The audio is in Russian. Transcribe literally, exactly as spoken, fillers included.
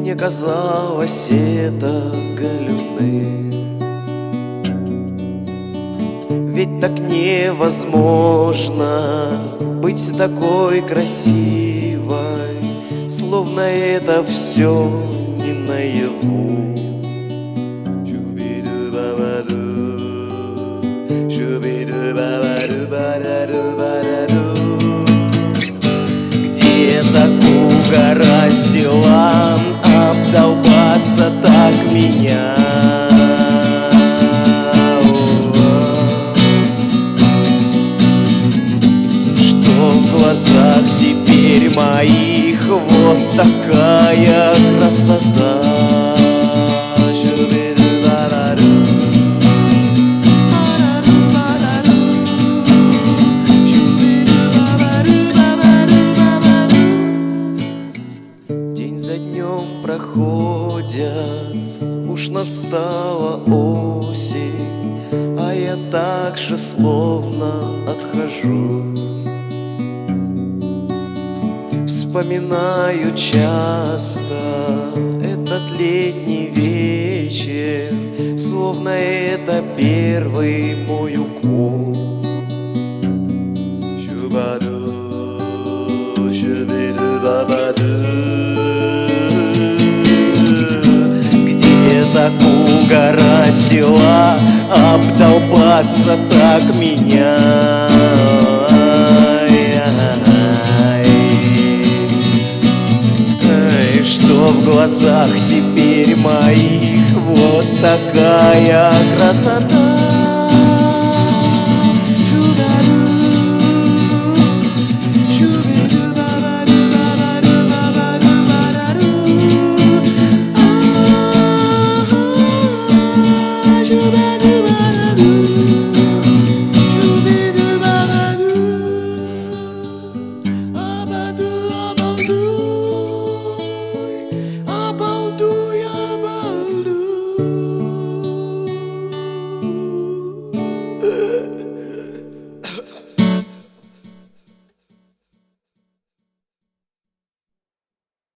Мне казалось это галюны. Ведь так невозможно быть такой красивой, словно это все не наяву. Где-то угораздило обдолбаться так меня, что в глазах теперь моих вот такая красота. День за днем проходят, уж настала осень, а я так же словно отхожу. Вспоминаю часто этот летний вечер, словно это первый мой укол. Где-то угораздило обдолбаться так меня, что в глазах теперь моих вот такая красота.